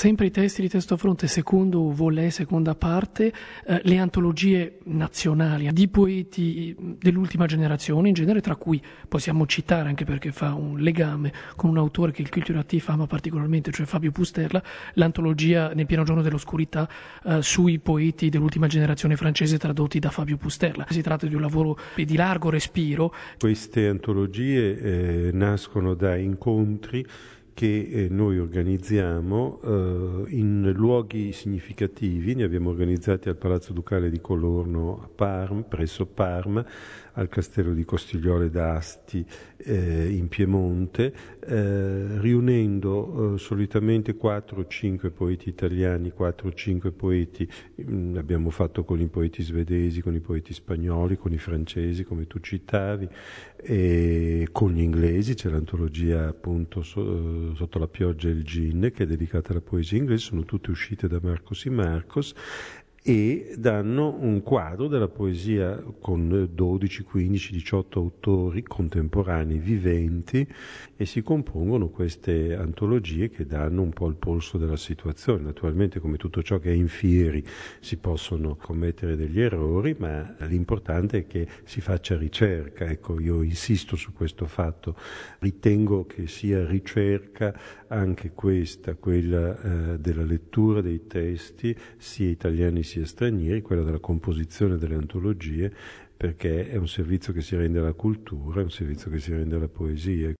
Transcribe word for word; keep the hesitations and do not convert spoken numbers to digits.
Sempre i testi di Testo Fronte, secondo volè, seconda parte, eh, le antologie nazionali di poeti dell'ultima generazione, in genere, tra cui possiamo citare, anche perché fa un legame con un autore che il Culturatif ama particolarmente, cioè Fabio Pusterla, l'antologia Nel pieno giorno dell'oscurità eh, sui poeti dell'ultima generazione francese tradotti da Fabio Pusterla. Si tratta di un lavoro di largo respiro. Queste antologie eh, nascono da incontri che eh, noi organizziamo eh, in luoghi significativi. Ne abbiamo organizzati al Palazzo Ducale di Colorno a Parma, presso Parma, al Castello di Costigliole d'Asti eh, in Piemonte, eh, riunendo eh, solitamente quattro o cinque poeti italiani, quattro o cinque poeti. Mh, abbiamo fatto con i poeti svedesi, con i poeti spagnoli, con i francesi, come tu citavi, e con gli inglesi. C'è l'antologia appunto so, Sotto la pioggia e il gin, che è dedicata alla poesia inglese. Sono tutte uscite da Marcos y Marcos e danno un quadro della poesia con dodici, quindici, diciotto autori contemporanei viventi, e si compongono queste antologie che danno un po' il polso della situazione. Naturalmente, come tutto ciò che è in fieri, si possono commettere degli errori, ma l'importante è che si faccia ricerca. Ecco, io insisto su questo fatto, ritengo che sia ricerca anche questa, quella eh, della lettura dei testi, sia italiani sia stranieri, quella della composizione delle antologie, perché è un servizio che si rende alla cultura, è un servizio che si rende alla poesia.